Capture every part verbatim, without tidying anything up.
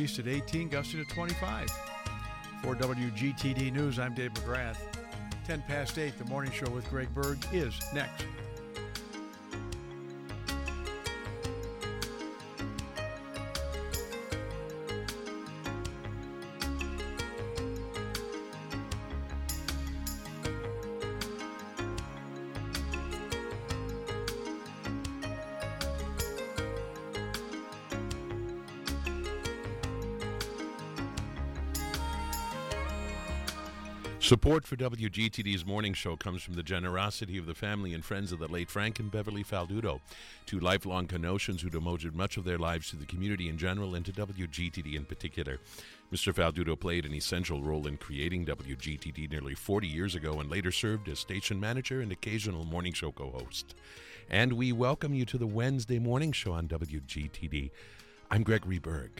northeast at eighteen, gusting to twenty-five. For W G T D News, I'm Dave McGrath. ten past eight, the morning show with Greg Berg is next. Support for W G T D's morning show comes from the generosity of the family and friends of the late Frank and Beverly Faldudo, two lifelong Kenosans who devoted much of their lives to the community in general and to W G T D in particular. Mister Faldudo played an essential role in creating W G T D nearly forty years ago and later served as station manager and occasional morning show co-host. And we welcome you to the Wednesday morning show on W G T D. I'm Gregory Berg.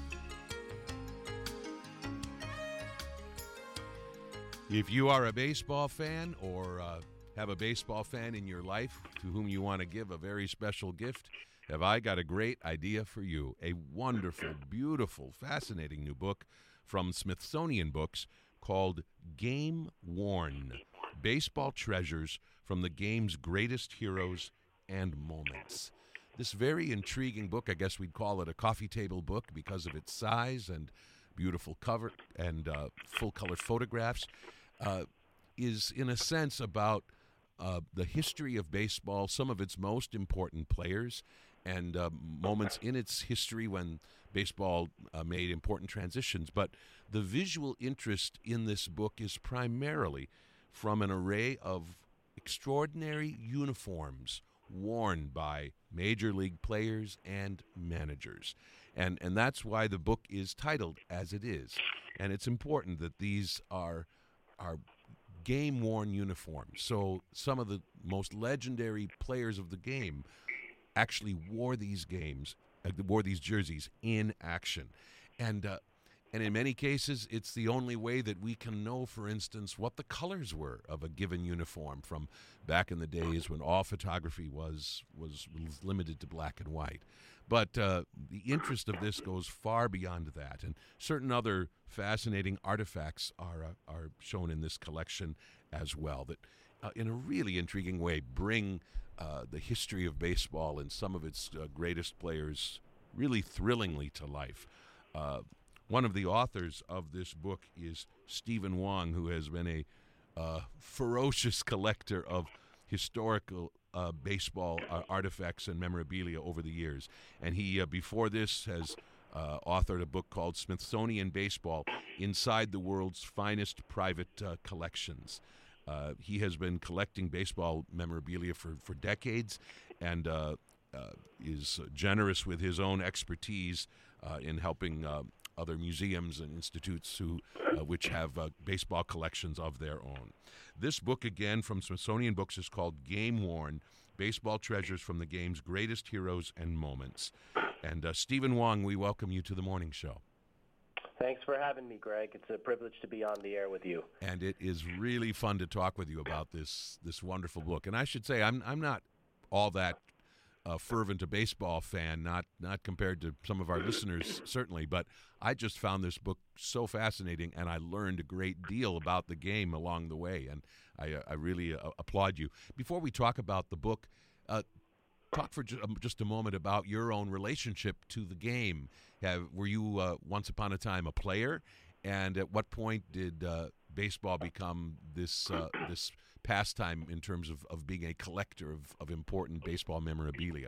If you are a baseball fan or uh, have a baseball fan in your life to whom you want to give a very special gift, have I got a great idea for you. A wonderful, beautiful, fascinating new book from Smithsonian Books called Game Worn: Baseball Treasures from the Game's Greatest Heroes and Moments. This very intriguing book, I guess we'd call it a coffee table book because of its size and beautiful cover and uh, full-color photographs, uh, is in a sense about uh, the history of baseball, some of its most important players, and uh, moments in its history when baseball uh, made important transitions. But the visual interest in this book is primarily from an array of extraordinary uniforms worn by major league players and managers. And and that's why the book is titled as it is. And it's important that these are are game-worn uniforms. So some of the most legendary players of the game actually wore these games, uh, wore these jerseys in action. And uh, and in many cases, it's the only way that we can know, for instance, what the colors were of a given uniform from back in the days when all photography was was, was limited to black and white. But uh, the interest of this goes far beyond that, and certain other fascinating artifacts are uh, are shown in this collection as well that, uh, in a really intriguing way, bring uh, the history of baseball and some of its uh, greatest players really thrillingly to life. Uh, One of the authors of this book is Stephen Wong, who has been a uh, ferocious collector of historical uh, baseball uh, artifacts and memorabilia over the years. And he, uh, before this, has uh, authored a book called Smithsonian Baseball: Inside the World's Finest Private uh, Collections. Uh, he has been collecting baseball memorabilia for, for decades and uh, uh, is generous with his own expertise uh, in helping uh, other museums and institutes who, uh, which have uh, baseball collections of their own. This book, again, from Smithsonian Books, is called Game Worn: Baseball Treasures from the Game's Greatest Heroes and Moments. And uh, Stephen Wong, we welcome you to the morning show. Thanks for having me, Greg. It's a privilege to be on the air with you. And it is really fun to talk with you about this this wonderful book. And I should say, I'm I'm not all that a fervent a baseball fan, not not compared to some of our listeners, certainly, but I just found this book so fascinating, and I learned a great deal about the game along the way, and I, I really uh, applaud you. Before we talk about the book, uh, talk for ju- um, just a moment about your own relationship to the game. Have, were you uh, once upon a time a player, and at what point did uh, baseball become this uh, this pastime in terms of, of being a collector of, of important baseball memorabilia?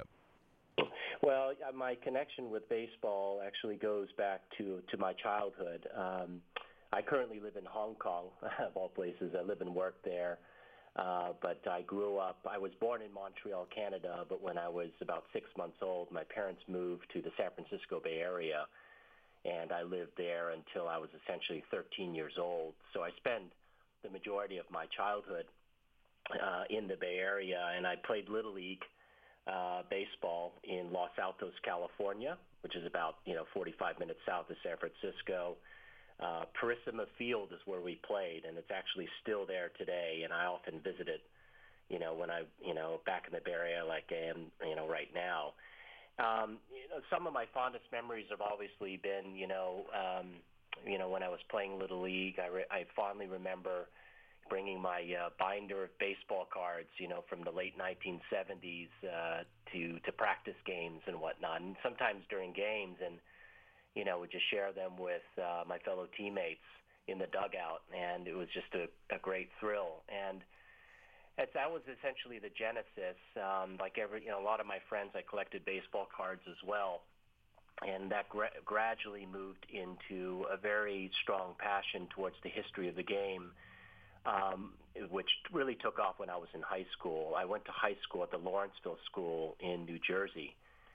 Well, my connection with baseball actually goes back to, to my childhood. Um, I currently live in Hong Kong, of all places. I live and work there. Uh, but I grew up, I was born in Montreal, Canada, but when I was about six months old, my parents moved to the San Francisco Bay Area, and I lived there until I was essentially thirteen years old. So I spent the majority of my childhood uh, in the Bay Area, and I played Little League uh, baseball in Los Altos, California, which is about, you know, forty-five minutes south of San Francisco. Uh, Parissima Field is where we played, and it's actually still there today, and I often visit it, you know, when I, you know, back in the Bay Area like I am, you know, right now. Um, you know, some of my fondest memories have obviously been, you know, um, you know, when I was playing Little League. I, re- I fondly remember bringing my uh, binder of baseball cards, you know, from the late nineteen seventies uh, to to practice games and whatnot, and sometimes during games, and you know, would just share them with uh, my fellow teammates in the dugout, and it was just a, a great thrill. And That's, that was essentially the genesis. Um, like every, you know, a lot of my friends, I collected baseball cards as well, and that gra- gradually moved into a very strong passion towards the history of the game, um, which really took off when I was in high school. I went to high school at the Lawrenceville School in New Jersey,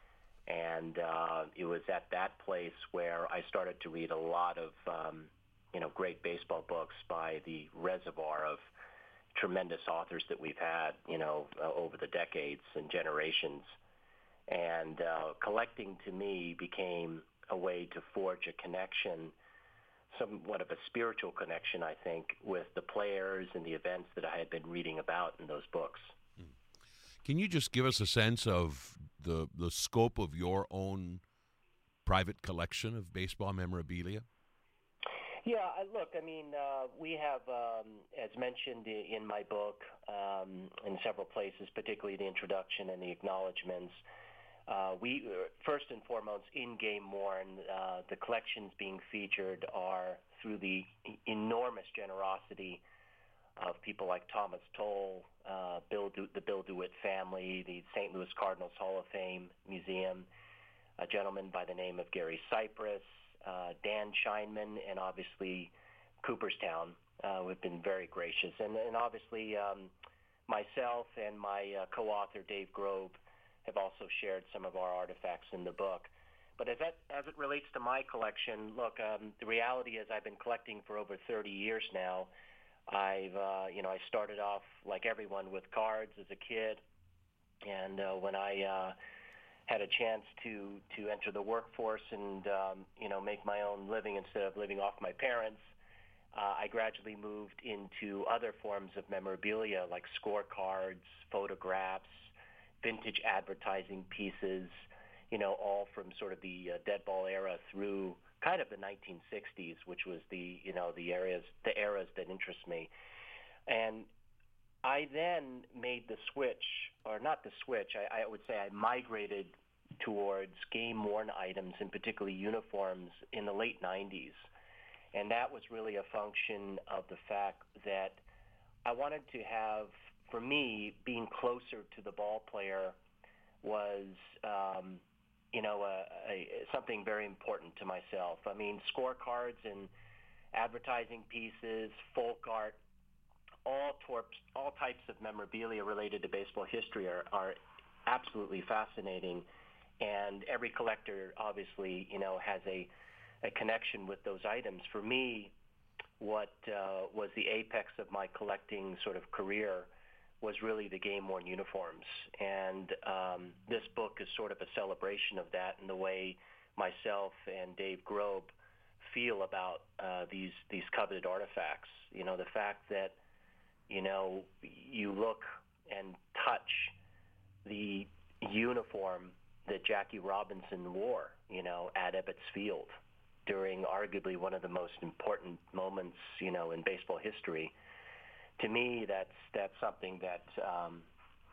and uh, it was at that place where I started to read a lot of, um, you know, great baseball books by the reservoir of tremendous authors that we've had, you know, uh, over the decades and generations. And uh, collecting to me became a way to forge a connection, somewhat of a spiritual connection, I think, with the players and the events that I had been reading about in those books. Can you just give us a sense of the the scope of your own private collection of baseball memorabilia? Yeah, I- look, I mean, uh, we have, um, as mentioned i- in my book, um, in several places, particularly the introduction and the acknowledgments, uh, we, uh, first and foremost, in-game worn, uh, the collections being featured are through the e- enormous generosity of people like Thomas Toll, uh, Bill du- the Bill DeWitt family, the Saint Louis Cardinals Hall of Fame Museum, a gentleman by the name of Gary Cypress, Uh, Dan Scheinman, and obviously Cooperstown, uh, have been very gracious. And, and obviously um, myself and my uh, co-author, Dave Grobe, have also shared some of our artifacts in the book. But as, that, as it relates to my collection, look, um, the reality is I've been collecting for over thirty years now. I've, uh, you know, I started off like everyone with cards as a kid. And uh, when I... Uh, had a chance to to enter the workforce and um, you know make my own living instead of living off my parents, uh, I gradually moved into other forms of memorabilia like scorecards, photographs, vintage advertising pieces, you know, all from sort of the uh, dead ball era through kind of the nineteen sixties, which was the you know the areas the eras that interest me. And I then made the switch, or not the switch, I, I would say I migrated towards game-worn items, and particularly uniforms, in the late nineties. And that was really a function of the fact that I wanted to have, for me, being closer to the ball player was, um, you know, a, a, something very important to myself. I mean, scorecards and advertising pieces, folk art, all torps, all types of memorabilia related to baseball history are, are absolutely fascinating, and every collector obviously, you know, has a, a connection with those items. For me, what uh, was the apex of my collecting sort of career was really the game-worn uniforms, and um, this book is sort of a celebration of that in the way myself and Dave Grobe feel about uh, these these coveted artifacts. You know, the fact that you know, you look and touch the uniform that Jackie Robinson wore, you know, at Ebbets Field during arguably one of the most important moments, you know, in baseball history. To me, that's that's something that um,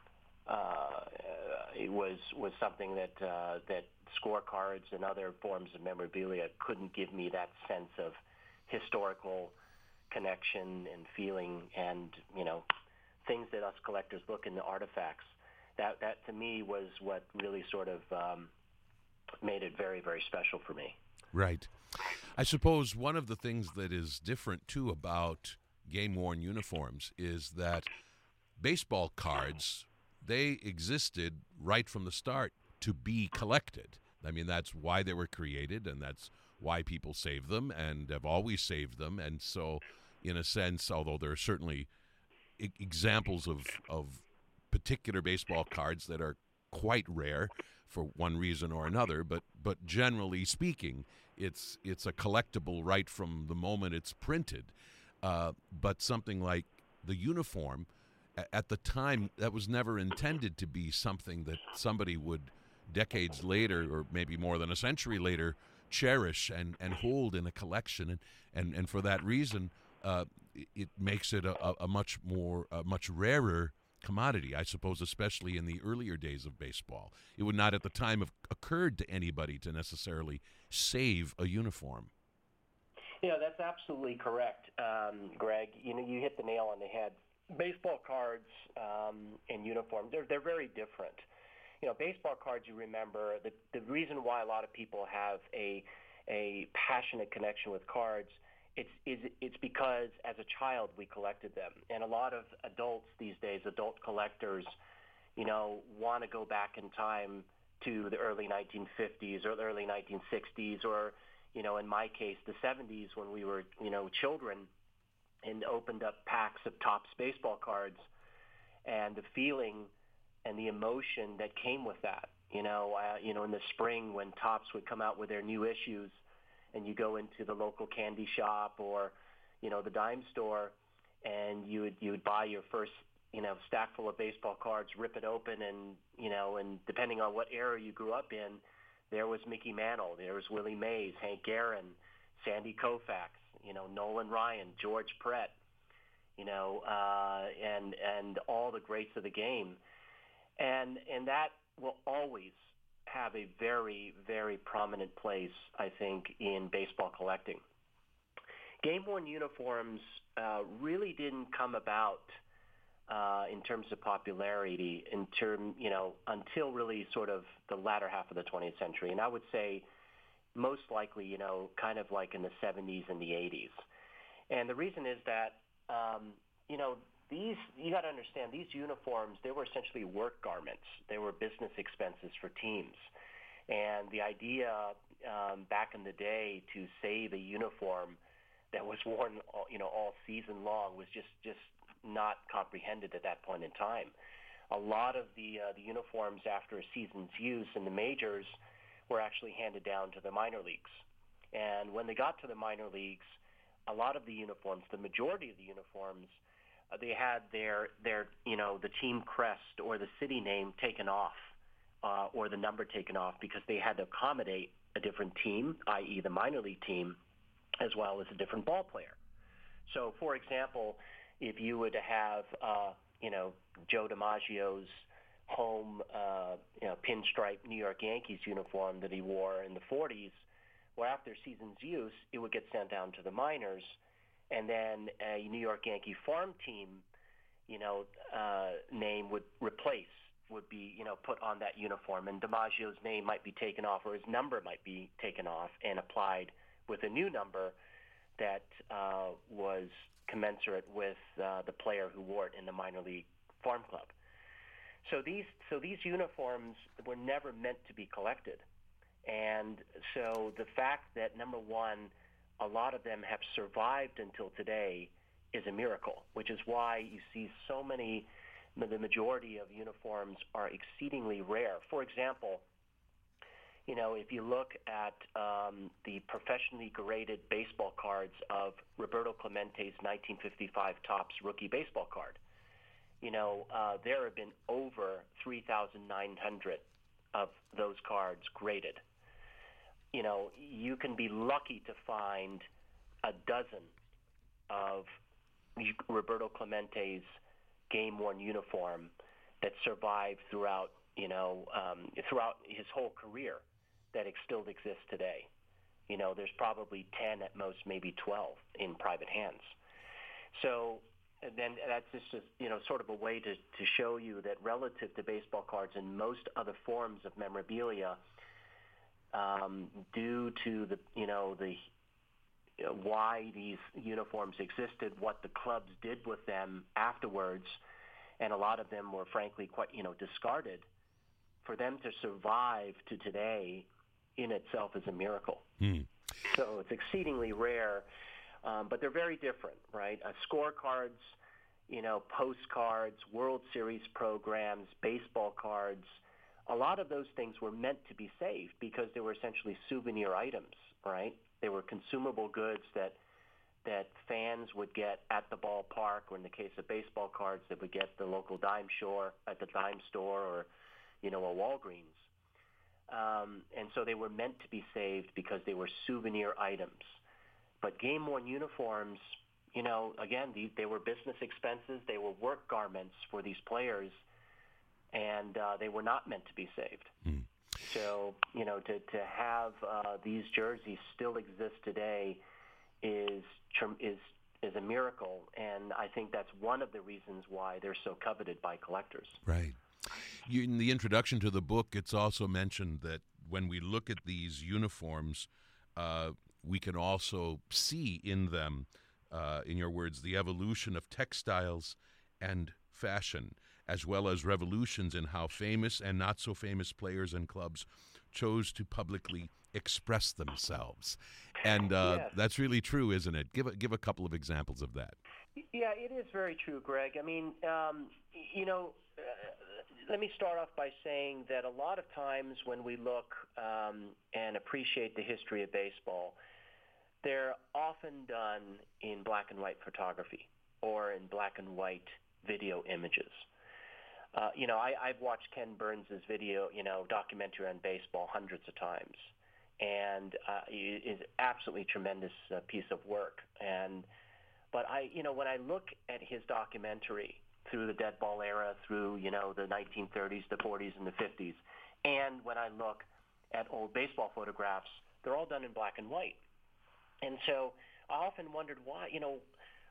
uh, it was was something that uh, that scorecards and other forms of memorabilia couldn't give me that sense of historical connection and feeling, and you know, things that us collectors look in the artifacts. That that to me was what really sort of um, made it very, very special for me. Right. I suppose one of the things that is different too about game-worn uniforms is that baseball cards, they existed right from the start to be collected. I mean, that's why they were created, and that's why people save them and have always saved them. And so, in a sense, although there are certainly e- examples of, of particular baseball cards that are quite rare for one reason or another, but but generally speaking, it's it's a collectible right from the moment it's printed. Uh, but something like the uniform, a- at the time, that was never intended to be something that somebody would decades later, or maybe more than a century later, cherish and, and hold in a collection. And, and, and for that reason, uh, it, it makes it a, a much more, a much rarer commodity, I suppose, especially in the earlier days of baseball. It would not at the time have occurred to anybody to necessarily save a uniform. Yeah, that's absolutely correct, um, Greg. You know, you hit the nail on the head. Baseball cards um, and uniforms, they're, they're very different. You know, baseball cards, you remember, the, the reason why a lot of people have a, a passionate connection with cards, it's, is, it's because as a child we collected them. And a lot of adults these days, adult collectors, you know, want to go back in time to the early nineteen fifties or the early nineteen sixties or, you know, in my case, the seventies when we were, you know, children and opened up packs of Topps baseball cards and the feeling and the emotion that came with that. You know, uh, you know, in the spring when Topps would come out with their new issues and you go into the local candy shop or, you know, the dime store and you would, you would buy your first, you know, stack full of baseball cards, rip it open and, you know, and depending on what era you grew up in, there was Mickey Mantle, there was Willie Mays, Hank Aaron, Sandy Koufax, you know, Nolan Ryan, George Brett, you know, uh, and and all the greats of the game. And and that will always have a very, very prominent place, I think, in baseball collecting. Game-worn uniforms uh, really didn't come about uh, in terms of popularity, in term, you know, until really sort of the latter half of the twentieth century. And I would say most likely, you know, kind of like in the seventies and the eighties. And the reason is that, um, you know, these, you got to understand, these uniforms, they were essentially work garments. They were business expenses for teams. And the idea um, back in the day to save a uniform that was worn, all, you know, all season long was just, just not comprehended at that point in time. A lot of the uh, the uniforms after a season's use in the majors were actually handed down to the minor leagues. And when they got to the minor leagues, a lot of the uniforms, the majority of the uniforms, uh, they had their, their, you know, the team crest or the city name taken off uh, or the number taken off because they had to accommodate a different team, that is the minor league team, as well as a different ball player. So, for example, if you were to have, uh, you know, Joe DiMaggio's home, uh, you know, pinstripe New York Yankees uniform that he wore in the forties, well, after season's use, it would get sent down to the minors, and then a New York Yankee farm team, you know, uh, name would replace, would be, you know, put on that uniform, and DiMaggio's name might be taken off, or his number might be taken off and applied with a new number that uh, was commensurate with uh, the player who wore it in the minor league farm club. So these so these uniforms were never meant to be collected. And so the fact that, number one, a lot of them have survived until today is a miracle, which is why you see so many, the majority of uniforms are exceedingly rare. For example, you know, if you look at um, the professionally graded baseball cards of Roberto Clemente's nineteen fifty-five Topps rookie baseball card, you know, uh, there have been over three thousand nine hundred of those cards graded. You know, you can be lucky to find a dozen of Roberto Clemente's game-worn uniform that survived throughout, you know, um, throughout his whole career that it still exists today. You know, there's probably ten at most, maybe twelve in private hands. So and then that's just, a, you know, sort of a way to, to show you that relative to baseball cards and most other forms of memorabilia, um, due to the, you know, the you know, why these uniforms existed, what the clubs did with them afterwards, and a lot of them were frankly quite, you know, discarded, for them to survive to today in itself is a miracle. Hmm. So it's exceedingly rare, um, but they're very different, right? Uh, scorecards, you know, postcards, World Series programs, baseball cards, a lot of those things were meant to be saved because they were essentially souvenir items, right? They were consumable goods that that fans would get at the ballpark, or in the case of baseball cards, they would get the local dime store at the dime store, or, you know, a Walgreens. Um, and so they were meant to be saved because they were souvenir items. But game-worn uniforms, you know, again, the, they were business expenses. They were work garments for these players, and uh, they were not meant to be saved. Mm. So, you know, to, to have uh, these jerseys still exist today is is is a miracle, and I think that's one of the reasons why they're so coveted by collectors. Right. You, in the introduction to the book, it's also mentioned that when we look at these uniforms, uh, we can also see in them, uh, in your words, the evolution of textiles and fashion, as well as revolutions in how famous and not so famous players and clubs chose to publicly express themselves. And uh, yes. that's really true, isn't it? Give a, give a couple of examples of that. Yeah, it is very true, Greg. I mean, um, you know, uh, let me start off by saying that a lot of times when we look um, and appreciate the history of baseball, they're often done in black and white photography or in black and white video images. Uh, you know, I, I've watched Ken Burns' video, you know, documentary on baseball hundreds of times, and uh, it is absolutely tremendous uh, piece of work. And but I, you know, when I look at his documentary through the dead ball era, through you know the nineteen thirties, the forties, and the fifties, and when I look at old baseball photographs, they're all done in black and white. And so I often wondered why, you know.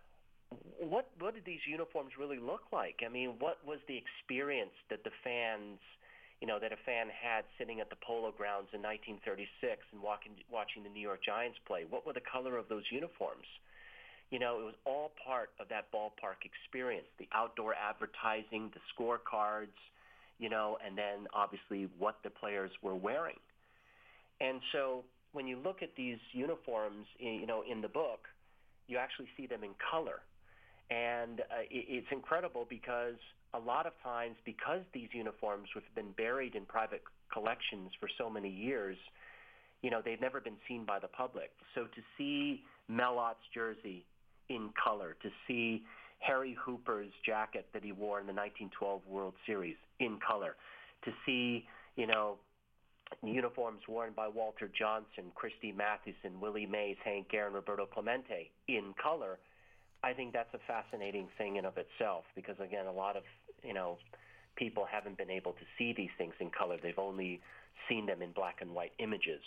What what did these uniforms really look like? I mean, what was the experience that the fans, you know, that a fan had sitting at the Polo Grounds in nineteen thirty-six and walking, watching the New York Giants play? What were the color of those uniforms? You know, it was all part of that ballpark experience, the outdoor advertising, the scorecards, you know, and then obviously what the players were wearing. And so when you look at these uniforms, you know, in the book, you actually see them in color. And uh, it, it's incredible because a lot of times, because these uniforms have been buried in private collections for so many years, you know, they've never been seen by the public. So to see Mel Ott's jersey in color, to see Harry Hooper's jacket that he wore in the nineteen twelve World Series in color, to see, you know, uniforms worn by Walter Johnson, Christy Mathewson, Willie Mays, Hank Aaron, Roberto Clemente in color, I think that's a fascinating thing in of itself because, again, a lot of, you know, people haven't been able to see these things in color. They've only seen them in black and white images.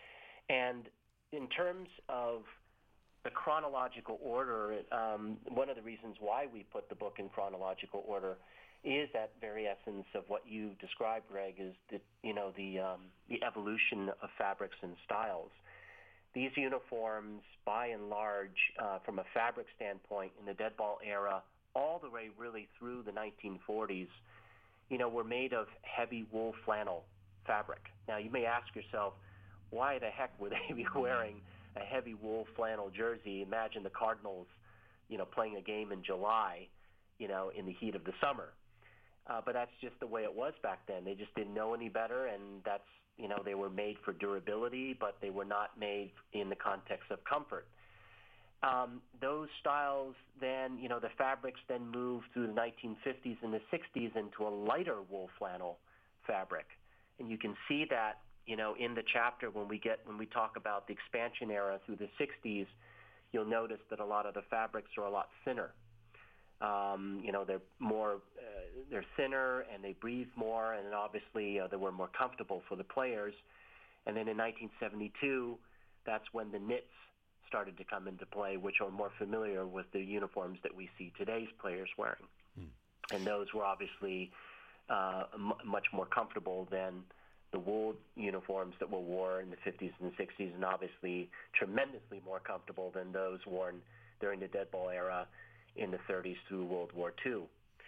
And in terms of the chronological order, um, one of the reasons why we put the book in chronological order is that very essence of what you described, Greg, is the, you know, the, um, the evolution of fabrics and styles. These uniforms, by and large, uh, from a fabric standpoint in the dead ball era, all the way really through the nineteen forties, you know, were made of heavy wool flannel fabric. Now, you may ask yourself, why the heck would they be wearing a heavy wool flannel jersey? Imagine the Cardinals, you know, playing a game in July, you know, in the heat of the summer. Uh, but that's just the way it was back then. They just didn't know any better, and that's, you know, they were made for durability, but they were not made in the context of comfort. Um, those styles then, you know, the fabrics then moved through the nineteen fifties and the sixties into a lighter wool flannel fabric. And you can see that, you know, in the chapter when we get, when we talk about the expansion era through the sixties, you'll notice that a lot of the fabrics are a lot thinner. Um, you know, they're more, uh, they're thinner and they breathe more, and then obviously uh, they were more comfortable for the players. And then in nineteen seventy-two, that's when the knits started to come into play, which are more familiar with the uniforms that we see today's players wearing. Hmm. And those were obviously uh, m- much more comfortable than the wool uniforms that were worn in the fifties and the sixties, and obviously tremendously more comfortable than those worn during the dead ball era in the thirties through World War Two.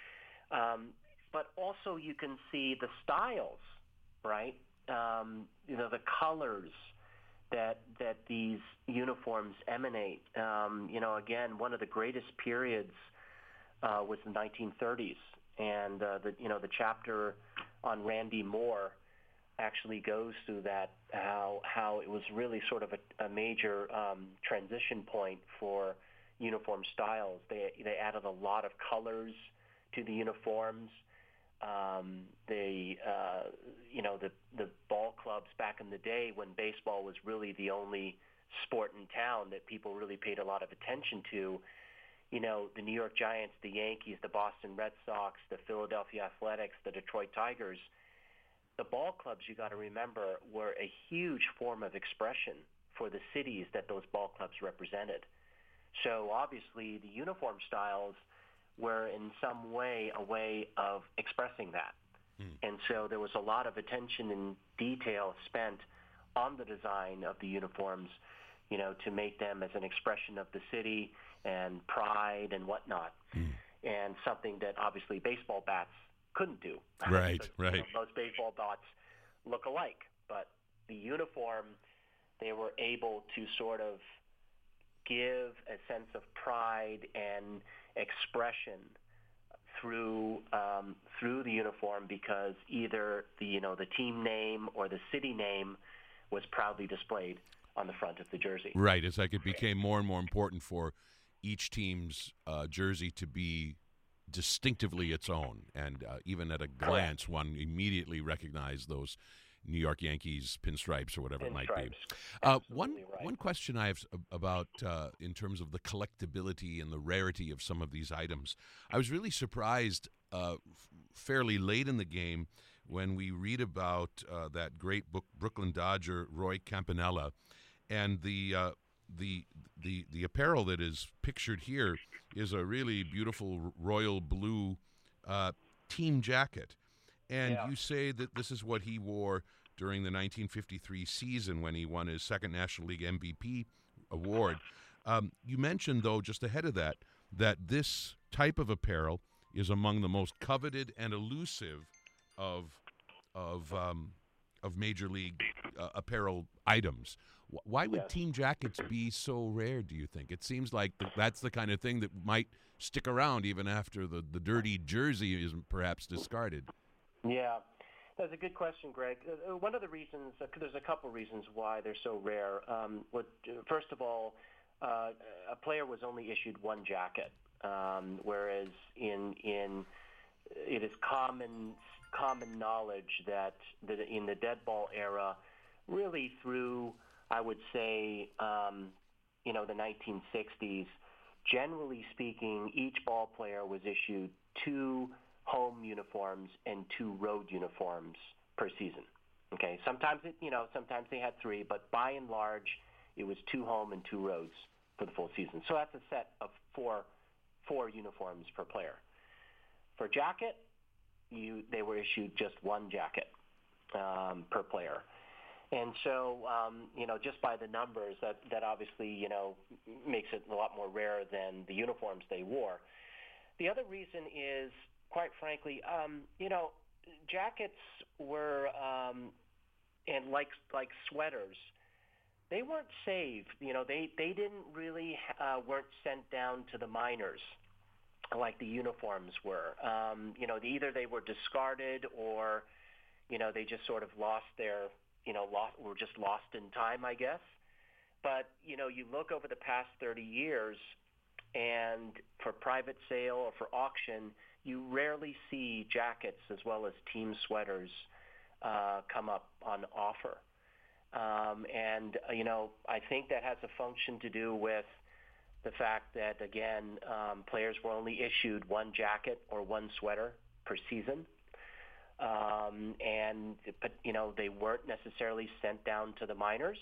Um, but also you can see the styles, right? Um, you know, the colors that that these uniforms emanate. Um, you know, again, one of the greatest periods uh, was the nineteen thirties, and uh, the you know the chapter on Randy Moore actually goes through that, how how it was really sort of a, a major um, transition point for uniform styles. They they added a lot of colors to the uniforms. Um, they, uh, you know, the the ball clubs back in the day when baseball was really the only sport in town that people really paid a lot of attention to. You know, the New York Giants, the Yankees, the Boston Red Sox, the Philadelphia Athletics, the Detroit Tigers. The ball clubs, you got to remember, were a huge form of expression for the cities that those ball clubs represented. So obviously the uniform styles were in some way a way of expressing that. Hmm. And so there was a lot of attention and detail spent on the design of the uniforms, you know, to make them as an expression of the city and pride and whatnot. Hmm. And something that obviously baseball bats couldn't do. Right, because, right. You know, most baseball bats look alike, but the uniform, they were able to sort of give a sense of pride and expression through um, through the uniform because either the you know the team name or the city name was proudly displayed on the front of the jersey. Right. It's like it became more and more important for each team's uh, jersey to be distinctively its own, and uh, even at a glance, Correct. One immediately recognized those New York Yankees pinstripes or whatever pinstripes. It might be. Uh, one right. one question I have about uh, in terms of the collectability and the rarity of some of these items. I was really surprised uh, f- fairly late in the game when we read about uh, that great book, Brooklyn Dodger Roy Campanella, and the uh, the the the apparel that is pictured here is a really beautiful royal blue uh, team jacket. And yeah. you say that this is what he wore during the nineteen fifty-three season when he won his second National League M V P award. Um, you mentioned, though, just ahead of that, that this type of apparel is among the most coveted and elusive of of um, of Major League uh, apparel items. Why would yes. team jackets be so rare, do you think? It seems like th- that's the kind of thing that might stick around even after the, the dirty jersey is perhaps discarded. Yeah, that's a good question, Greg. Uh, one of the reasons, uh, there's a couple reasons why they're so rare. Um, what, first of all, uh, a player was only issued one jacket, um, whereas in in it is common common knowledge that, that in the dead ball era, really through, I would say, um, you know, the nineteen sixties, generally speaking, each ball player was issued two home uniforms and two road uniforms per season. Okay, sometimes it, you know, sometimes they had three, but by and large, it was two home and two roads for the full season. So that's a set of four, four uniforms per player. For jacket, you they were issued just one jacket um, per player. And so, um, you know, just by the numbers, that, that obviously, you know, makes it a lot more rare than the uniforms they wore. The other reason is, quite frankly, um, you know, jackets were, um, and like like sweaters, they weren't saved. You know, they, they didn't really, uh, weren't sent down to the miners like the uniforms were. Um, you know, either they were discarded or, you know, they just sort of lost their, you know, lost, were just lost in time, I guess. But, you know, you look over the past thirty years, and for private sale or for auction, you rarely see jackets as well as team sweaters uh, come up on offer. Um, and, uh, you know, I think that has a function to do with the fact that, again, um, players were only issued one jacket or one sweater per season. Um, and, but, you know, they weren't necessarily sent down to the minors.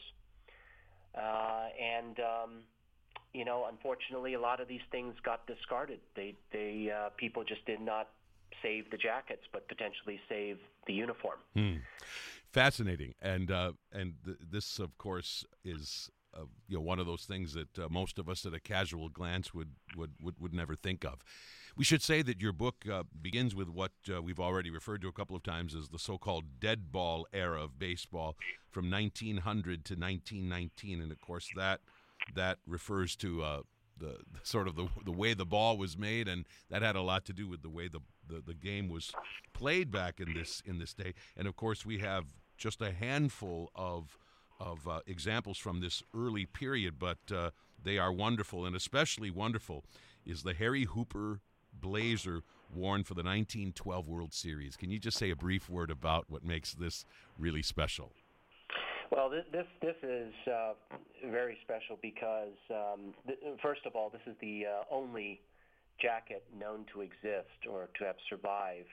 Uh, and, um, you know, unfortunately, a lot of these things got discarded. They, they, uh, people just did not save the jackets, but potentially save the uniform. Hmm. Fascinating. And, uh, and th- this, of course, is Uh, you know, one of those things that uh, most of us at a casual glance would, would, would, would never think of. We should say that your book uh, begins with what uh, we've already referred to a couple of times as the so-called dead ball era of baseball from nineteen hundred to nineteen nineteen. And, of course, that that refers to uh, the, the sort of the, the way the ball was made, and that had a lot to do with the way the, the, the game was played back in this in this day. And, of course, we have just a handful of of uh, examples from this early period, but uh, they are wonderful, and especially wonderful is the Harry Hooper blazer worn for the nineteen twelve World Series. Can you just say a brief word about what makes this really special? Well, this this, this is uh, very special because, um, th- first of all, this is the uh, only jacket known to exist or to have survived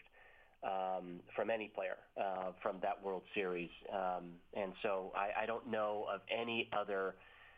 um, from any player uh, from that World Series. Um, and so I, I don't know of any other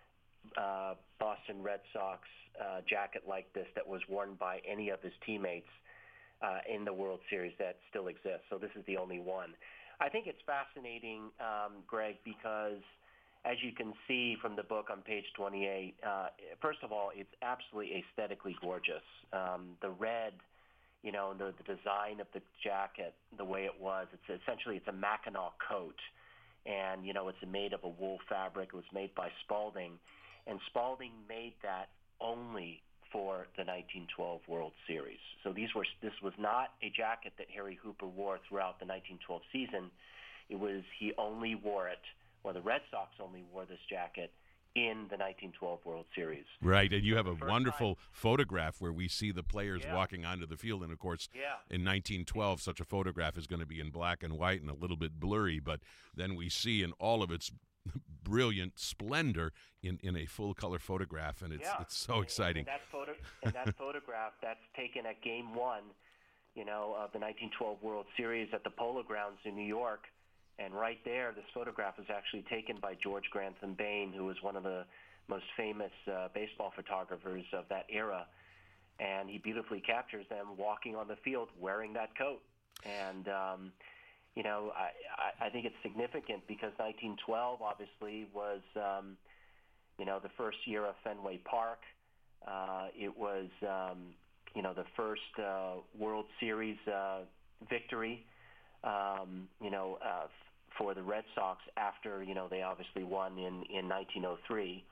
uh, Boston Red Sox uh, jacket like this that was worn by any of his teammates uh, in the World Series that still exists. So this is the only one. I think it's fascinating, um, Greg, because as you can see from the book on page twenty-eight, uh, first of all, it's absolutely aesthetically gorgeous. Um, the red, you know, the, the design of the jacket, the way it was, it's essentially it's a Mackinac coat, and you know it's made of a wool fabric. It was made by Spalding, and Spalding made that only for the nineteen twelve World Series. So these were this was not a jacket that Harry Hooper wore throughout the nineteen twelve season. It was he only wore it, or the Red Sox only wore this jacket in the nineteen twelve World Series. Right, and you So have a the first wonderful time- photograph where we see the players Yeah. walking onto the field. And, of course, Yeah. in nineteen twelve, such a photograph is going to be in black and white and a little bit blurry. But then we see in all of its brilliant splendor in, in a full-color photograph, and it's yeah. it's so And- exciting. And that photo, and that photograph, that's taken at Game One, you know, of the nineteen twelve World Series at the Polo Grounds in New York. And right there, this photograph was actually taken by George Grantham Bain, who was one of the most famous uh, baseball photographers of that era. And he beautifully captures them walking on the field wearing that coat. And, um, you know, I, I, I think it's significant because nineteen twelve obviously was, um, you know, the first year of Fenway Park. Uh, it was, um, you know, the first uh, World Series uh, victory, um, you know, uh, f- for the Red Sox after, you know, they obviously won in, in nineteen oh three.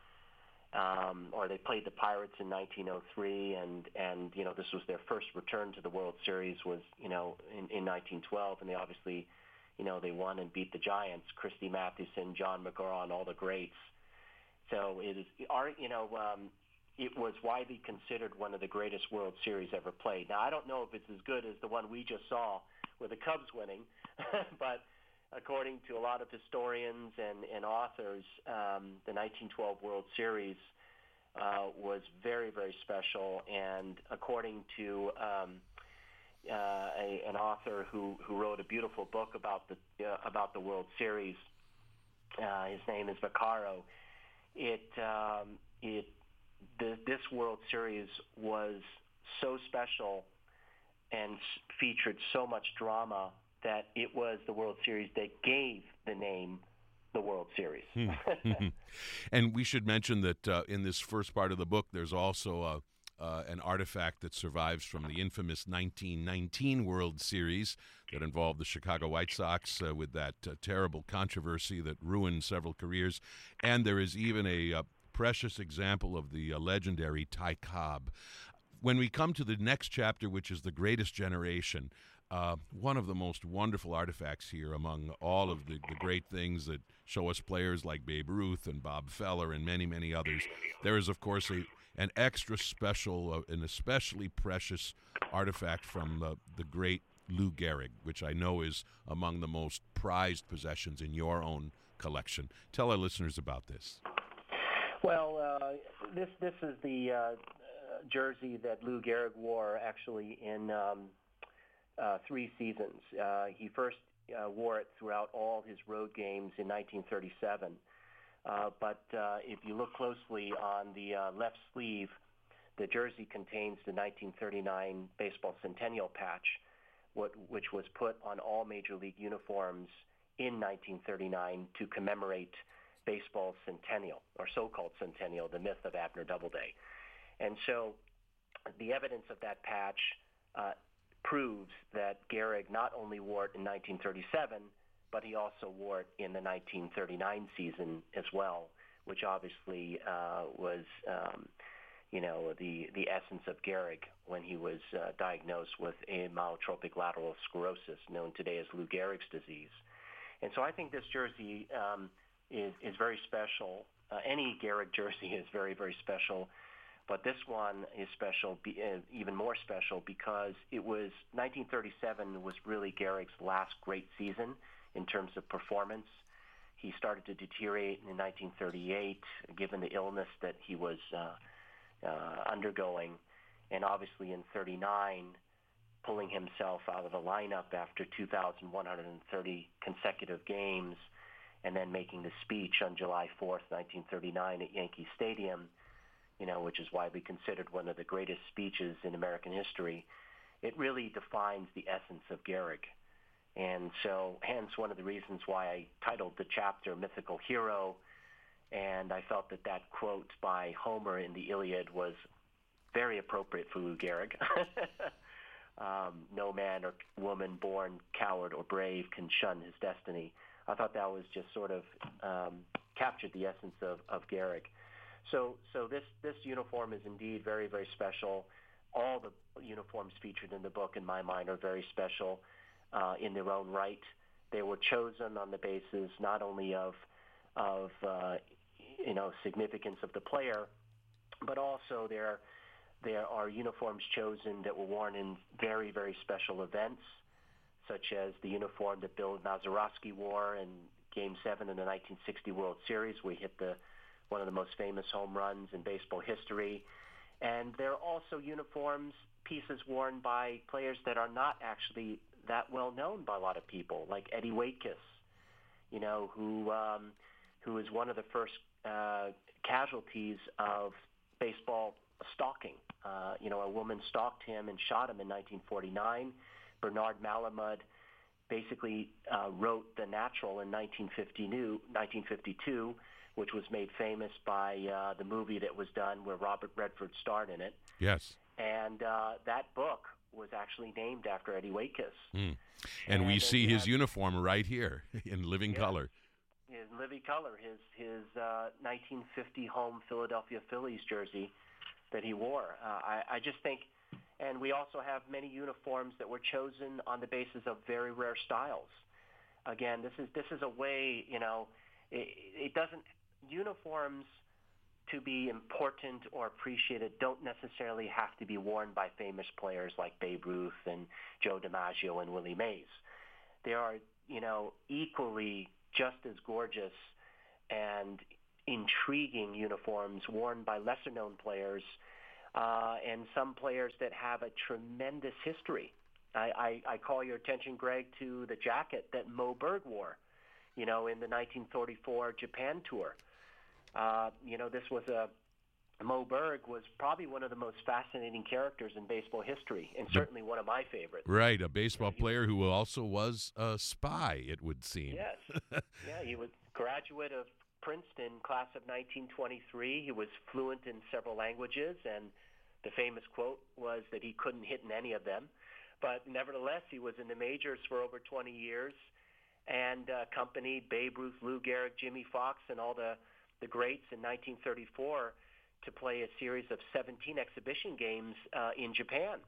Um, or they played the Pirates in nineteen oh three, and, and, you know, this was their first return to the World Series was, you know, in, in nineteen twelve, and they obviously, you know, they won and beat the Giants, Christy Mathewson, John McGraw, and all the greats. So it is, our, you know, um, it was widely considered one of the greatest World Series ever played. Now, I don't know if it's as good as the one we just saw with the Cubs winning, but according to a lot of historians and, and authors, um, the nineteen twelve World Series uh, was very, very special. And according to um, uh, a, an author who, who wrote a beautiful book about the uh, about the World Series, uh, his name is Vaccaro. It um, it the, this World Series was so special and s- featured so much drama that it was the World Series that gave the name the World Series. And we should mention that uh, in this first part of the book, there's also a, uh, an artifact that survives from the infamous nineteen nineteen World Series that involved the Chicago White Sox uh, with that uh, terrible controversy that ruined several careers. And there is even a uh, precious example of the uh, legendary Ty Cobb. When we come to the next chapter, which is The Greatest Generation, Uh, one of the most wonderful artifacts here among all of the, the great things that show us players like Babe Ruth and Bob Feller and many, many others. There is, of course, a, an extra special, uh, an especially precious artifact from the, the great Lou Gehrig, which I know is among the most prized possessions in your own collection. Tell our listeners about this. Well, uh, this this is the uh, jersey that Lou Gehrig wore actually in um, Uh, three seasons. Uh, he first uh, wore it throughout all his road games in nineteen thirty-seven. Uh, but uh, if you look closely on the uh, left sleeve, the jersey contains the nineteen thirty-nine baseball centennial patch, what, which was put on all major league uniforms in nineteen thirty-nine to commemorate baseball's centennial, or so-called centennial, the myth of Abner Doubleday. And so the evidence of that patch uh, proves that Gehrig not only wore it in nineteen thirty-seven, but he also wore it in the nineteen thirty-nine season as well, which obviously uh, was, um, you know, the, the essence of Gehrig when he was uh, diagnosed with amyotrophic lateral sclerosis, known today as Lou Gehrig's disease. And so I think this jersey um, is, is very special. Uh, any Gehrig jersey is very, very special. But this one is special, be, uh, even more special, because it was nineteen thirty-seven was really Gehrig's last great season in terms of performance. He started to deteriorate in nineteen thirty-eight, given the illness that he was uh, uh, undergoing, and obviously in thirty-nine, pulling himself out of the lineup after two thousand one hundred thirty consecutive games, and then making the speech on July fourth, nineteen thirty-nine at Yankee Stadium, you know, which is widely considered one of the greatest speeches in American history. It really defines the essence of Gehrig. And so, hence one of the reasons why I titled the chapter Mythical Hero, and I felt that that quote by Homer in the Iliad was very appropriate for Lou Gehrig. um, no man or woman born coward or brave can shun his destiny. I thought that was just sort of um, captured the essence of, of Gehrig. So, so this, this uniform is indeed very, very special. All the uniforms featured in the book, in my mind, are very special uh, in their own right. They were chosen on the basis not only of, of uh, you know, significance of the player, but also there, there are uniforms chosen that were worn in very, very special events, such as the uniform that Bill Mazeroski wore in Game seven in the nineteen sixty World Series, where he hit the one of the most famous home runs in baseball history. And there are also uniforms, pieces worn by players that are not actually that well known by a lot of people, like Eddie Waitkus, you know, who um, who is one of the first uh, casualties of baseball stalking. Uh, you know, a woman stalked him and shot him in nineteen forty-nine. Bernard Malamud basically uh, wrote The Natural in nineteen fifty-two, which was made famous by uh, the movie that was done where Robert Redford starred in it. Yes. And uh, that book was actually named after Eddie Waitkus. Mm. And, and we see his had, uniform right here in living yeah, color. In living color, his, his uh, nineteen fifty home Philadelphia Phillies jersey that he wore. Uh, I, I just think, and we also have many uniforms that were chosen on the basis of very rare styles. Again, this is this is a way, you know, it, it doesn't, uniforms to be important or appreciated don't necessarily have to be worn by famous players like Babe Ruth and Joe DiMaggio and Willie Mays. There are, you know, equally just as gorgeous and intriguing uniforms worn by lesser-known players uh, and some players that have a tremendous history. I, I, I call your attention, Greg, to the jacket that Mo Berg wore, you know, in the nineteen thirty-four Japan tour. Uh, you know, this was a, Mo Berg was probably one of the most fascinating characters in baseball history, and certainly one of my favorites. Right, a baseball player who also was a spy, it would seem. Yes. Yeah, he was a graduate of Princeton, class of nineteen twenty-three. He was fluent in several languages, and the famous quote was that he couldn't hit in any of them. But nevertheless, he was in the majors for over twenty years and uh, accompanied Babe Ruth, Lou Gehrig, Jimmy Fox, and all the, the greats in nineteen thirty-four to play a series of seventeen exhibition games uh, in Japan.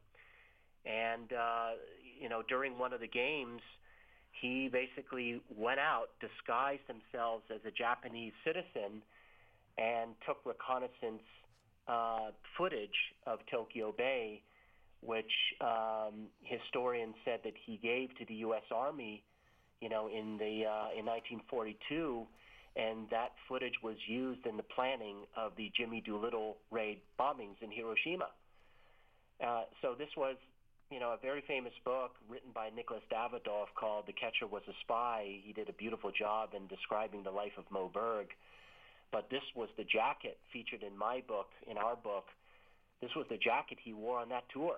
And, uh, you know, during one of the games, he basically went out, disguised himself as a Japanese citizen, and took reconnaissance uh, footage of Tokyo Bay, which um, historians said that he gave to the U S Army, you know, in the uh, in nineteen forty-two, and that footage was used in the planning of the Jimmy Doolittle raid bombings in Hiroshima. Uh, so this was, you know, a very famous book written by Nicholas Davidoff called The Catcher Was a Spy. He did a beautiful job in describing the life of Mo Berg. But this was the jacket featured in my book, in our book. This was the jacket he wore on that tour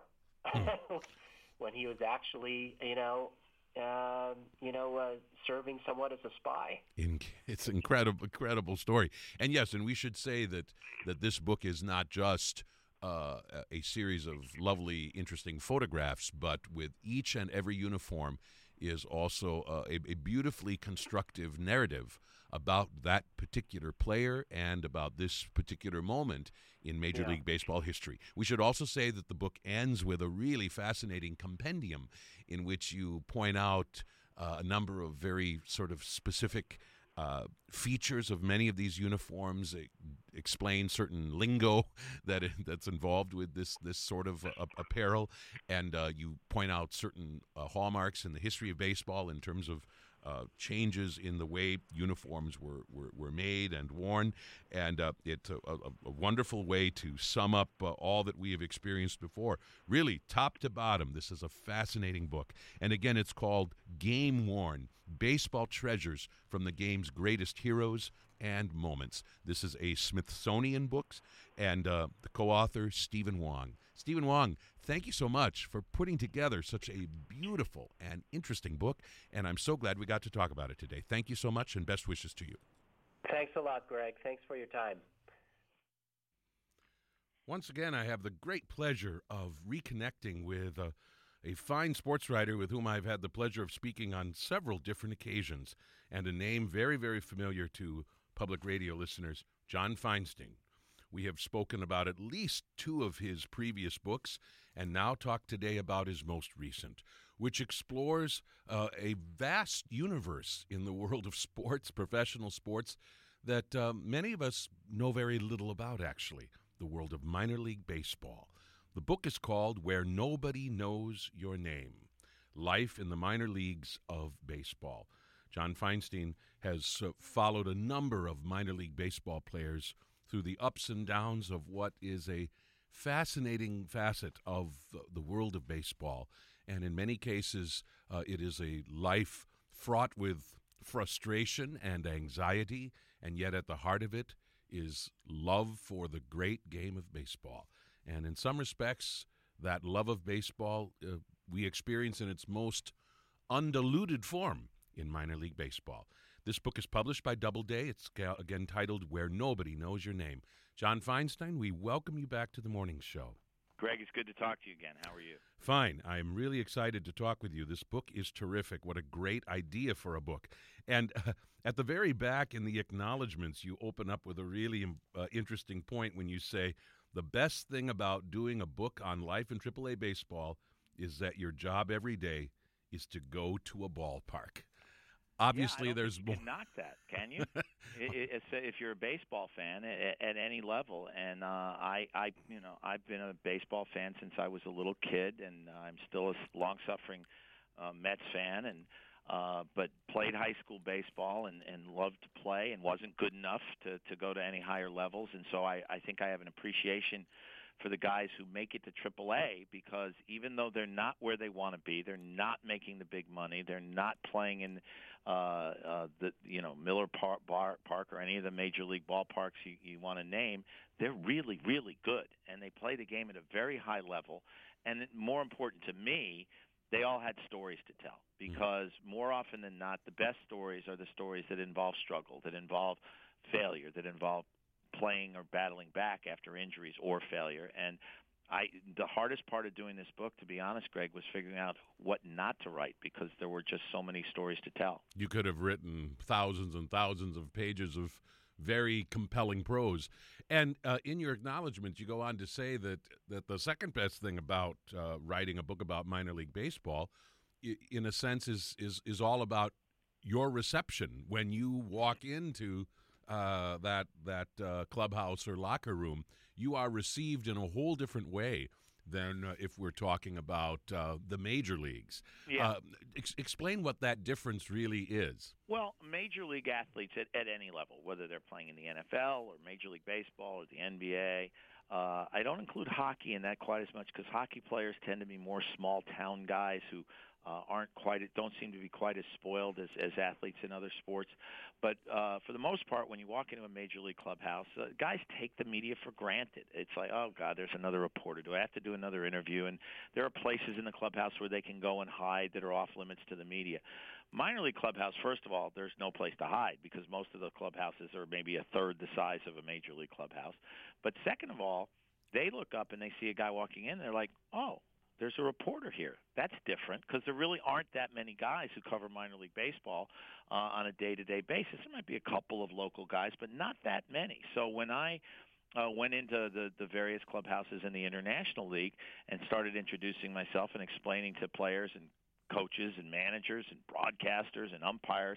when he was actually, you know, uh, you know, uh, serving somewhat as a spy. In, it's an incredible, incredible story. And yes, and we should say that, that this book is not just Uh, a series of lovely, interesting photographs, but with each and every uniform is also uh, a, a beautifully constructive narrative about that particular player and about this particular moment in Major Yeah. League Baseball history. We should also say that the book ends with a really fascinating compendium in which you point out uh, a number of very sort of specific uh, features of many of these uniforms, e- explain certain lingo that that's involved with this this sort of uh, apparel, and uh, you point out certain uh, hallmarks in the history of baseball in terms of uh, changes in the way uniforms were, were, were made and worn, and uh, it's a, a, a wonderful way to sum up uh, all that we have experienced before. Really, top to bottom, this is a fascinating book. And again, it's called Game Worn, Baseball Treasures from the Game's Greatest Heroes and Moments. This is a Smithsonian Books, and uh, the co-author, Stephen Wong. Stephen Wong, thank you so much for putting together such a beautiful and interesting book, and I'm so glad we got to talk about it today. Thank you so much, and best wishes to you. Thanks a lot, Greg. Thanks for your time. Once again, I have the great pleasure of reconnecting with a, a fine sports writer with whom I've had the pleasure of speaking on several different occasions, and a name very, very familiar to public radio listeners, John Feinstein. We have spoken about at least two of his previous books, and now talk today about his most recent, which explores uh, a vast universe in the world of sports, professional sports, that uh, many of us know very little about, actually, the world of minor league baseball. The book is called Where Nobody Knows Your Name, Life in the Minor Leagues of Baseball. John Feinstein has uh, followed a number of minor league baseball players through the ups and downs of what is a fascinating facet of the world of baseball. And in many cases, uh, it is a life fraught with frustration and anxiety, and yet at the heart of it is love for the great game of baseball. And in some respects, that love of baseball uh, we experience in its most undiluted form in minor league baseball. This book is published by Doubleday. It's, again, titled Where Nobody Knows Your Name. John Feinstein, we welcome you back to the morning show. Greg, it's good to talk to you again. How are you? Fine. I'm really excited to talk with you. This book is terrific. What a great idea for a book. And uh, at the very back in the acknowledgments, you open up with a really uh, interesting point when you say, the best thing about doing a book on life in triple A baseball is that your job every day is to go to a ballpark. Obviously, yeah, I don't there's think you more. can knock that, can you? it, it, it's, if you're a baseball fan at, at any level, and uh, I, I, you know, I've been a baseball fan since I was a little kid, and uh, I'm still a long-suffering uh, Mets fan, and uh, but played high school baseball and, and loved to play, and wasn't good enough to, to go to any higher levels, and so I, I think I have an appreciation for the guys who make it to triple A, because even though they're not where they want to be, they're not making the big money, they're not playing in uh, uh, the you know Miller Park, Bar, Park or any of the major league ballparks you, you want to name, they're really, really good, and they play the game at a very high level. And more important to me, they all had stories to tell, because more often than not, the best stories are the stories that involve struggle, that involve failure, that involve playing or battling back after injuries or failure. And I, the hardest part of doing this book, to be honest, Greg, was figuring out what not to write, because there were just so many stories to tell. You could have written thousands and thousands of pages of very compelling prose. And uh, in your acknowledgments, you go on to say that, that the second best thing about uh, writing a book about minor league baseball, I- in a sense, is, is, is all about your reception when you walk into uh, that that uh, clubhouse or locker room. You are received in a whole different way than uh, if we're talking about uh, the major leagues. Yeah. Uh, ex- explain what that difference really is. Well, major league athletes at, at any level, whether they're playing in the N F L or Major League Baseball or the N B A, uh, I don't include hockey in that quite as much, because hockey players tend to be more small-town guys who uh, aren't quite, don't seem to be quite as spoiled as, as athletes in other sports. But uh, for the most part, when you walk into a major league clubhouse, uh, guys take the media for granted. It's like, oh, God, there's another reporter. Do I have to do another interview? And there are places in the clubhouse where they can go and hide that are off limits to the media. Minor league clubhouse, first of all, there's no place to hide, because most of the clubhouses are maybe a third the size of a major league clubhouse. But second of all, they look up and they see a guy walking in, and they're like, oh, there's a reporter here. That's different, because there really aren't that many guys who cover minor league baseball uh, on a day-to-day basis. There might be a couple of local guys, but not that many. So when I uh, went into the, the various clubhouses in the International League and started introducing myself and explaining to players and coaches and managers and broadcasters and umpires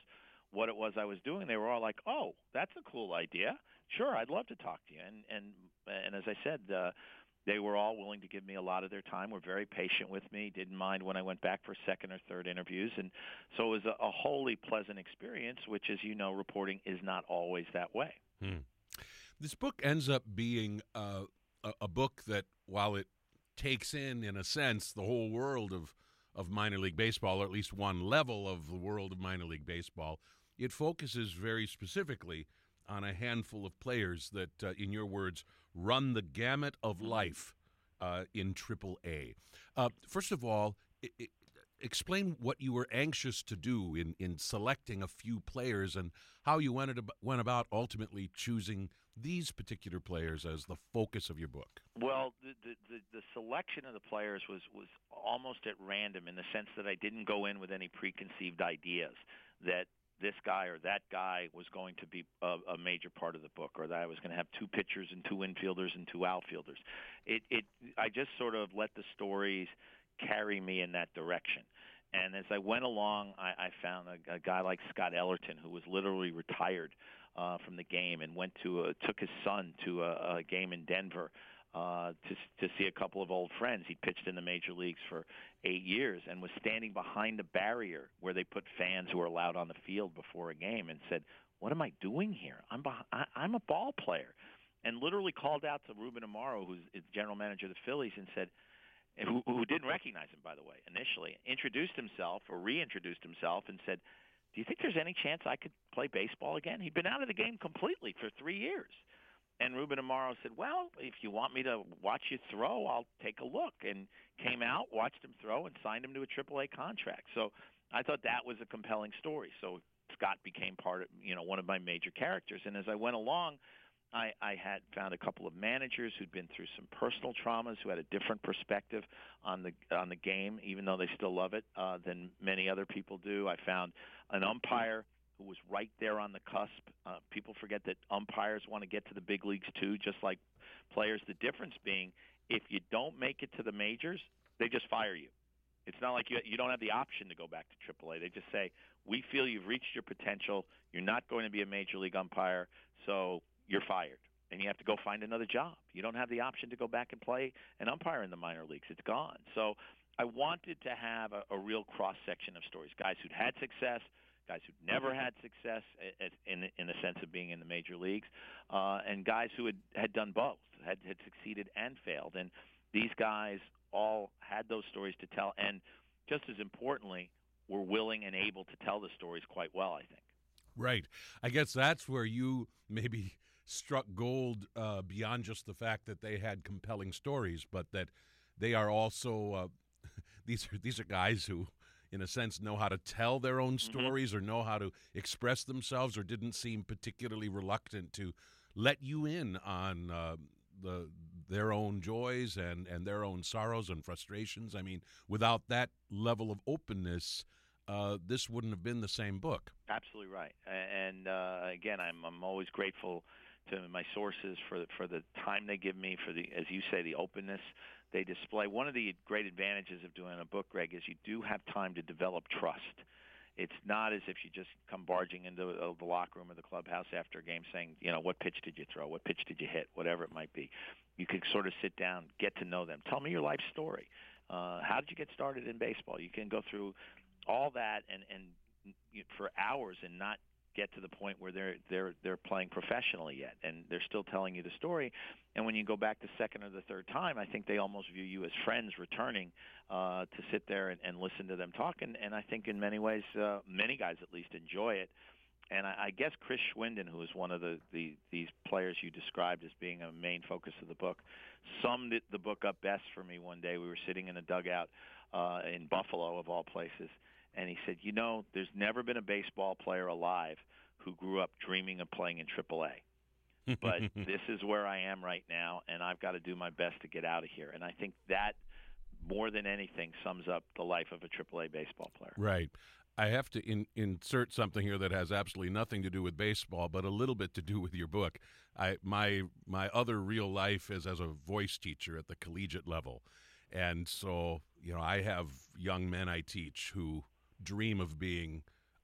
what it was I was doing, they were all like, "Oh, that's a cool idea. Sure, I'd love to talk to you." And and and as I said, uh, they were all willing to give me a lot of their time. Were very patient with me. Didn't mind when I went back for second or third interviews, and so it was a, a wholly pleasant experience. Which, as you know, reporting is not always that way. Hmm. This book ends up being uh, a, a book that, while it takes in, in a sense, the whole world of of minor league baseball, or at least one level of the world of minor league baseball, it focuses very specifically on a handful of players that, uh, in your words, run the gamut of life uh, in triple A. Uh, first of all, it, it, explain what you were anxious to do in, in selecting a few players and how you went, ab- went about ultimately choosing these particular players as the focus of your book. Well, the, the, the, the selection of the players was, was almost at random, in the sense that I didn't go in with any preconceived ideas that this guy or that guy was going to be a, a major part of the book, or that I was going to have two pitchers and two infielders and two outfielders. It, it, I just sort of let the stories carry me in that direction. And as I went along, I, I found a, a guy like Scott Ellerton, who was literally retired uh, from the game and went to a, took his son to a, a game in Denver uh, to to see a couple of old friends. He pitched in the major leagues for eight years and was standing behind the barrier where they put fans who are allowed on the field before a game, and said, "What am I doing here? I'm beh- I, I'm a ball player," and literally called out to Ruben Amaro, who's the general manager of the Phillies, and said, Who, who didn't recognize him, by the way, initially, introduced himself or reintroduced himself and said, "Do you think there's any chance I could play baseball again?" He'd been out of the game completely for three years. And Ruben Amaro said, "Well, if you want me to watch you throw, I'll take a look." And came out, watched him throw, and signed him to a triple A contract. So I thought that was a compelling story. So Scott became part of, you know, one of my major characters. And as I went along, I, I had found a couple of managers who'd been through some personal traumas, who had a different perspective on the on the game, even though they still love it, uh, than many other people do. I found an umpire who was right there on the cusp. Uh, people forget that umpires want to get to the big leagues too, just like players. The difference being, if you don't make it to the majors, they just fire you. It's not like you you don't have the option to go back to triple A. They just say, "We feel you've reached your potential. You're not going to be a major league umpire, so you're fired, and you have to go find another job. You don't have the option to go back and play an umpire in the minor leagues. It's gone." So I wanted to have a, a real cross-section of stories, guys who'd had success, guys who'd never had success in, in the sense of being in the major leagues, uh, and guys who had, had done both, had, had succeeded and failed. And these guys all had those stories to tell, and just as importantly, were willing and able to tell the stories quite well, I think. Right. I guess that's where you maybe struck gold uh, beyond just the fact that they had compelling stories, but that they are also uh, these are these are guys who, in a sense, know how to tell their own stories, mm-hmm. or know how to express themselves, or didn't seem particularly reluctant to let you in on uh, the their own joys and, and their own sorrows and frustrations. I mean, without that level of openness, uh, this wouldn't have been the same book. Absolutely right. And uh, again, I'm I'm always grateful to my sources for for the time they give me, for the, as you say, the openness they display. One of the great advantages of doing a book, Greg, is you do have time to develop trust. It's not as if you just come barging into the locker room or the clubhouse after a game saying, you know, what pitch did you throw? What pitch did you hit? Whatever it might be. You can sort of sit down, get to know them. Tell me your life story. Uh, how did you get started in baseball? You can go through all that and, and for hours and not get to the point where they're they're they're playing professionally yet, and they're still telling you the story. And when you go back the second or the third time, I think they almost view you as friends returning uh, to sit there and, and listen to them talk. And, and I think in many ways, uh, many guys at least enjoy it. And I, I guess Chris Schwinden, who is one of the, the these players you described as being a main focus of the book, summed it, the book up best for me one day. We were sitting in a dugout uh, in Buffalo, of all places. And he said, you know, there's never been a baseball player alive who grew up dreaming of playing in triple A. But this is where I am right now, and I've got to do my best to get out of here. And I think that, more than anything, sums up the life of a triple A baseball player. Right. I have to in, insert something here that has absolutely nothing to do with baseball, but a little bit to do with your book. I my my other real life is as a voice teacher at the collegiate level. And so, you know, I have young men I teach who dream of being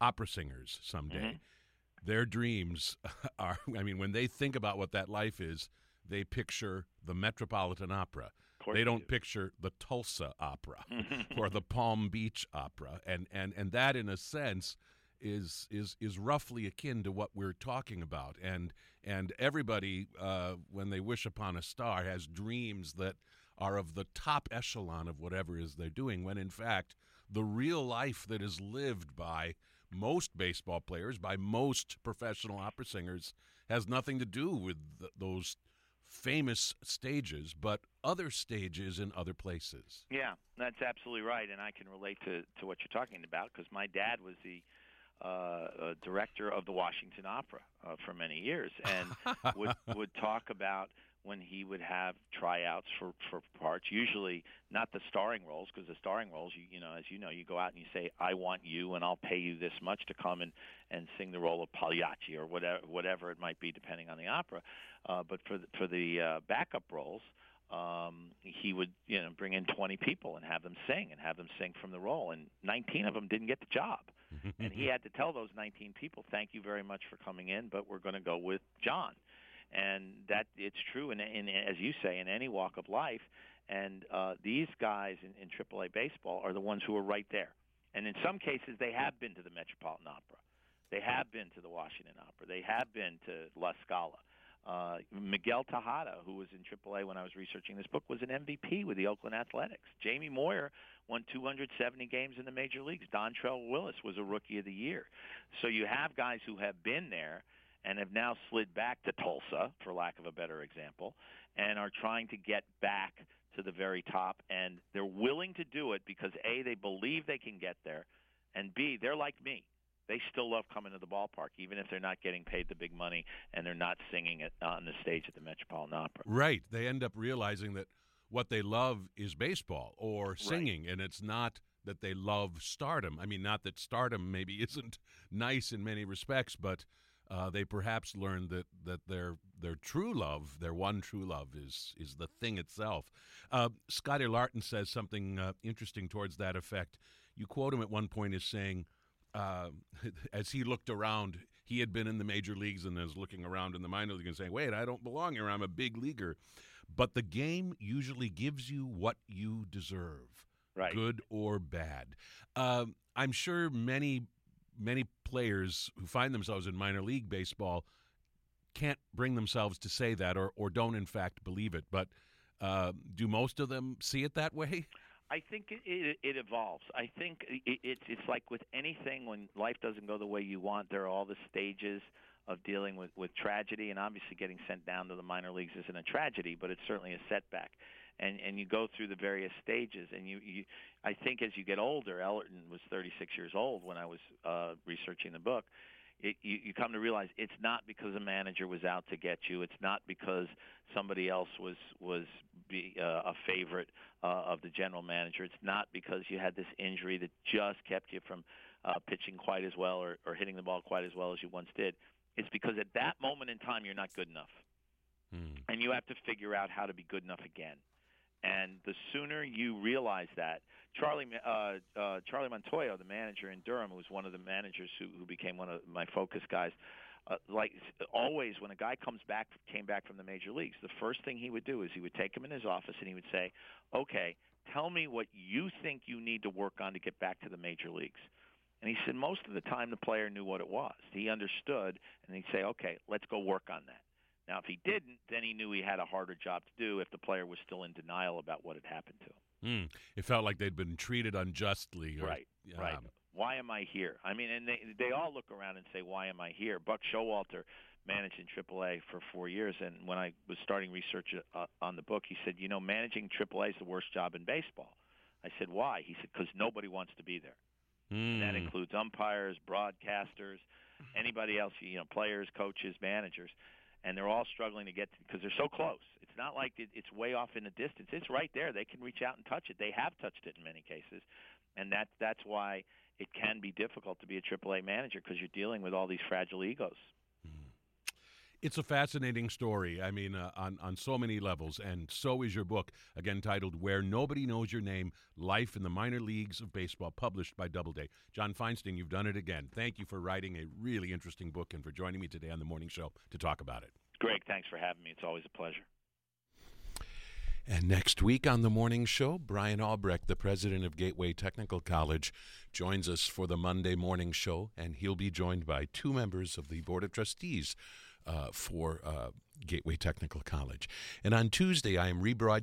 opera singers someday. Mm-hmm. Their dreams are, I mean, when they think about what that life is, they picture the Metropolitan Opera. They don't do. picture the Tulsa Opera or the Palm Beach Opera. And, and, and that, in a sense, is is is roughly akin to what we're talking about. And and everybody, uh, when they wish upon a star, has dreams that are of the top echelon of whatever it is they're doing, when in fact the real life that is lived by most baseball players, by most professional opera singers, has nothing to do with th- those famous stages, but other stages in other places. Yeah, that's absolutely right, and I can relate to, to what you're talking about, because my dad was the uh, uh, director of the Washington Opera uh, for many years, and would would talk about when he would have tryouts for, for parts, usually not the starring roles, because the starring roles, you, you know, as you know, you go out and you say, I want you and I'll pay you this much to come and, and sing the role of Pagliacci or whatever whatever it might be, depending on the opera. Uh, but for the, for the uh, backup roles, um, he would, you know, bring in twenty people and have them sing and have them sing from the role. And nineteen of them didn't get the job. And he had to tell those nineteen people, thank you very much for coming in, but we're going to go with John. And that it's true, in, in, as you say, in any walk of life. And uh, these guys in, in triple A baseball are the ones who are right there. And in some cases, they have been to the Metropolitan Opera. They have been to the Washington Opera. They have been to La Scala. Uh, Miguel Tejada, who was in triple A when I was researching this book, was an M V P with the Oakland Athletics. Jamie Moyer won two hundred seventy games in the major leagues. Dontrell Willis was a Rookie of the Year. So you have guys who have been there and have now slid back to Tulsa, for lack of a better example, and are trying to get back to the very top. And they're willing to do it because, A, they believe they can get there, and B, they're like me. They still love coming to the ballpark, even if they're not getting paid the big money and they're not singing it on the stage at the Metropolitan Opera. Right. They end up realizing that what they love is baseball or singing, right. And it's not that they love stardom. I mean, not that stardom maybe isn't nice in many respects, but Uh, they perhaps learned that, that their their true love, their one true love, is is the thing itself. Uh, Scotty Larton says something uh, interesting towards that effect. You quote him at one point as saying, uh, as he looked around, he had been in the major leagues and was looking around in the minor league and saying, wait, I don't belong here. I'm a big leaguer. But the game usually gives you what you deserve, right, good or bad. Uh, I'm sure many Many players who find themselves in minor league baseball can't bring themselves to say that or, or don't, in fact, believe it. But uh, do most of them see it that way? I think it, it, it evolves. I think it, it's it's like with anything, when life doesn't go the way you want, there are all the stages of dealing with, with tragedy, and obviously getting sent down to the minor leagues isn't a tragedy, but it's certainly a setback. And and you go through the various stages, and you, you I think as you get older, Ellerton was thirty-six years old when I was uh, researching the book. It, you, you come to realize it's not because a manager was out to get you. It's not because somebody else was was be, uh, a favorite uh, of the general manager. It's not because you had this injury that just kept you from uh, pitching quite as well or, or hitting the ball quite as well as you once did. It's because at that moment in time you're not good enough, hmm. and you have to figure out how to be good enough again. And the sooner you realize that, Charlie uh, uh, Charlie Montoyo, the manager in Durham, who was one of the managers who, who became one of my focus guys, uh, like always, when a guy comes back, came back from the major leagues, the first thing he would do is he would take him in his office and he would say, "Okay, tell me what you think you need to work on to get back to the major leagues." And he said most of the time the player knew what it was. He understood, and he'd say, "Okay, let's go work on that." Now, if he didn't, then he knew he had a harder job to do if the player was still in denial about what had happened to him. Mm. It felt like they'd been treated unjustly. Or, right, um, right. Why am I here? I mean, and they, they all look around and say, why am I here? Buck Showalter managed in triple A for four years, and when I was starting research uh, on the book, he said, you know, managing triple A is the worst job in baseball. I said, why? He said, because nobody wants to be there. Mm. And that includes umpires, broadcasters, anybody else, you know, players, coaches, managers. And they're all struggling to get to, because they're so close. It's not like it, it's way off in the distance. It's right there. They can reach out and touch it. They have touched it in many cases, and that that's why it can be difficult to be a triple A manager, because you're dealing with all these fragile egos. It's a fascinating story. I mean, uh, on, on so many levels, and so is your book, again titled Where Nobody Knows Your Name, Life in the Minor Leagues of Baseball, published by Doubleday. John Feinstein, you've done it again. Thank you for writing a really interesting book and for joining me today on the morning show to talk about it. Greg, thanks for having me. It's always a pleasure. And next week on the morning show, Brian Albrecht, the president of Gateway Technical College, joins us for the Monday morning show, and he'll be joined by two members of the Board of Trustees Uh, for uh, Gateway Technical College. And on Tuesday, I am rebroadcasting